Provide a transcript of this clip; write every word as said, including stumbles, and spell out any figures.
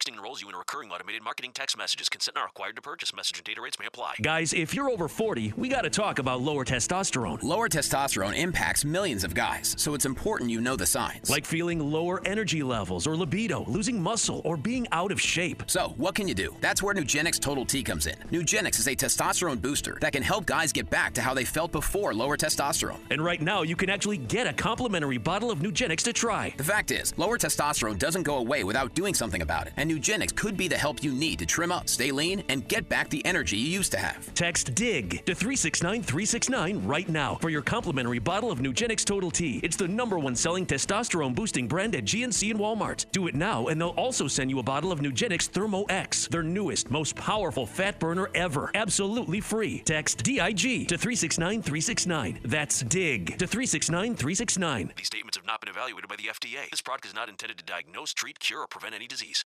Texting enrolls you in a recurring automated marketing text messages. Consent not required to purchase. Message and data rates may apply. Guys, if you're over forty, we got to talk about lower testosterone. Lower testosterone impacts millions of guys, so it's important you know the signs. Like feeling lower energy levels or libido, losing muscle, or being out of shape. So, what can you do? That's where Nugenix Total T comes in. Nugenix is a testosterone booster that can help guys get back to how they felt before lower testosterone. And right now, you can actually get a complimentary bottle of Nugenix to try. The fact is, lower testosterone doesn't go away without doing something about it, and Nugenix could be the help you need to trim up, stay lean, and get back the energy you used to have. Text DIG to three six nine three six nine right now for your complimentary bottle of Nugenix Total T. It's the number one selling testosterone boosting brand at G N C and Walmart. Do it now, and they'll also send you a bottle of Nugenix Thermo X, their newest, most powerful fat burner ever. Absolutely free. Text D I G to three six nine three six nine. That's DIG to three six nine three six nine. These statements have not been evaluated by the F D A. This product is not intended to diagnose, treat, cure, or prevent any disease.